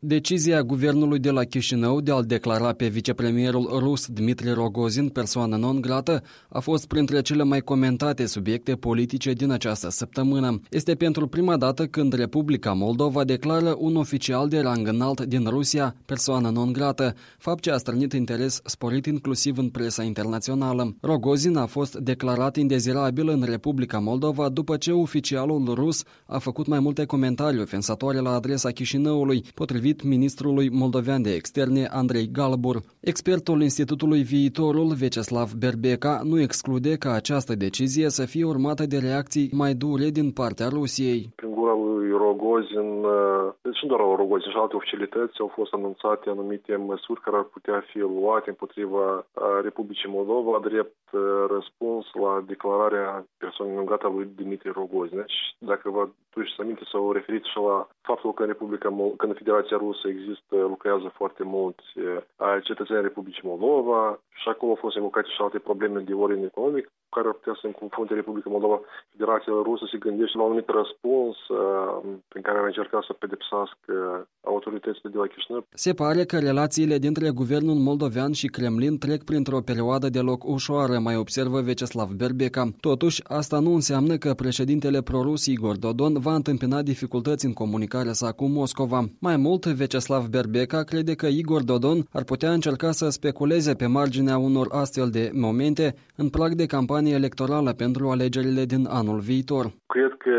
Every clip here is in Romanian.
Decizia guvernului de la Chișinău de a-l declara pe vicepremierul rus Dmitri Rogozin persoană non grată a fost printre cele mai comentate subiecte politice din această săptămână. Este pentru prima dată când Republica Moldova declară un oficial de rang înalt din Rusia persoană non grată, fapt ce a strânit interes sporit inclusiv în presa internațională. Rogozin a fost declarat indezirabil în Republica Moldova după ce oficialul rus a făcut mai multe comentarii ofensatoare la adresa Chișinăului, potrivit ministrului moldovean de externe Andrei Galbur. Expertul Institutului Viitorul, Vyacheslav Berbeca, nu exclude ca această decizie să fie urmată de reacții mai dure din partea Rusiei. Prin gura lui Rogozin, deci nu doar Rogozin, și alte oficialități au fost anunțate anumite măsuri care ar putea fi luate împotriva Republicii Moldova drept răspuns la declararea persoanei non grate a lui Dmitri Rogozin. Deci, dacă vă duceți aminte, s-au referit și la faptul că în Federația Rusă lucrează foarte mulți cetățeni Republicii Moldova și acolo au fost invocate și alte probleme de ordine economic care ar putea să confrunte Republica Moldova. Federația Rusă se gândește la un anumit răspuns prin care ar încerca să pedepsească autoritățile de la Chișinău. Se pare că relațiile dintre guvernul moldovean și Kremlin trec printr-o perioadă deloc ușoară, mai observă Vyacheslav Berbeca. Totuși, asta nu înseamnă că președintele prorus Igor Dodon va întâmpina dificultăți în comunicarea sa cu Moscova. Mai mult, Vyacheslav Berbeca crede că Igor Dodon ar putea încerca să speculeze pe marginea unor astfel de momente în prag de campanie electorală pentru alegerile din anul viitor. Cred că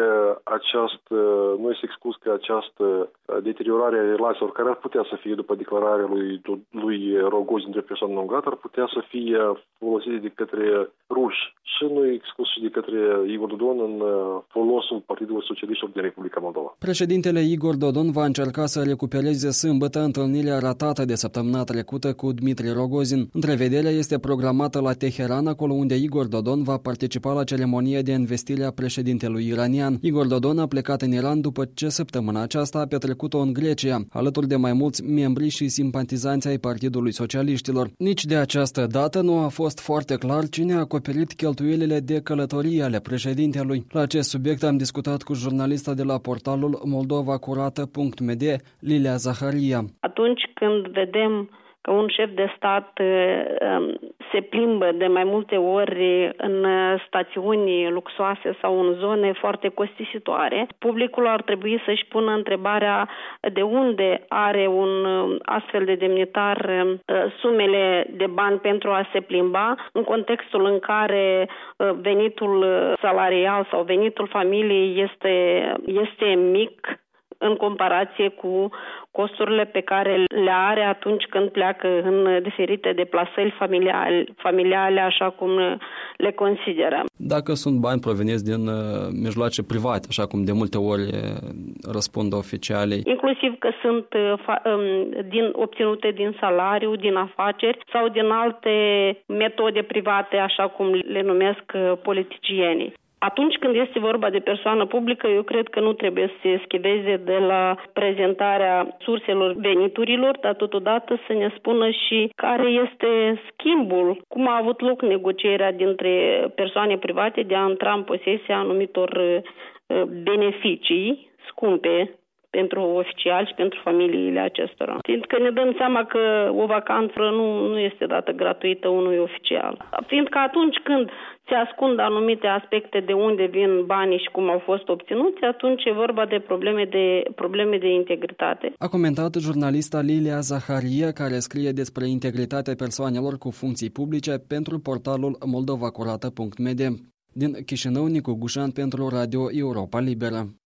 nu este exclus că această deteriorare a relațiilor care ar putea să fie după declararea lui Rogozin de persoană non grată ar putea să fie folosite de către ruși și nu e exclus și de către Igor Dodon în folosul Partidului Socialiștilor din Republica Moldova. Președintele Igor Dodon va încerca să recupereze sâmbătă întâlnirea ratată de săptămâna trecută cu Dmitri Rogozin. Întrevederea este programată la Teheran, acolo unde Igor Dodon va participa la ceremonie de investire a președintelui iranian. Igor Dodon a plecat în Iran după ce săptămâna aceasta a petrecut-o în Grecia, alături de mai mulți membri și simpatizanți ai Partidului Socialiștilor. Nici de această dată nu a fost foarte clar cine a acoperit cheltuielile de călătorie ale președintelui. La acest subiect am discutat cu jurnalista de la portalul moldovacurată.md, Lilia Zaharia. Atunci când vedem că un șef de stat se plimbă de mai multe ori în stațiuni luxoase sau în zone foarte costisitoare, publicul ar trebui să-și pună întrebarea de unde are un astfel de demnitar sumele de bani pentru a se plimba, în contextul în care venitul salarial sau venitul familiei este mic în comparație cu costurile pe care le are atunci când pleacă în diferite deplasări familiale, așa cum le consideră. Dacă sunt bani proveniți din mijloace private, așa cum de multe ori răspund oficialii. Inclusiv că sunt obținute din salariu, din afaceri sau din alte metode private, așa cum le numesc politicienii. Atunci când este vorba de persoană publică, eu cred că nu trebuie să se schiveze de la prezentarea surselor veniturilor, dar totodată să ne spună și care este schimbul, cum a avut loc negocierea dintre persoane private de a intra în posesia anumitor beneficii scumpe pentru oficiali și pentru familiile acestora. Fiindcă ne dăm seama că o vacanță nu este dată gratuită unui oficial. Fiindcă atunci când se ascund anumite aspecte de unde vin banii și cum au fost obținuți, atunci e vorba de probleme de integritate. A comentat jurnalista Lilia Zaharia, care scrie despre integritatea persoanelor cu funcții publice pentru portalul moldovacurată.md. Din Chișinău, Nicu Gușan pentru Radio Europa Liberă.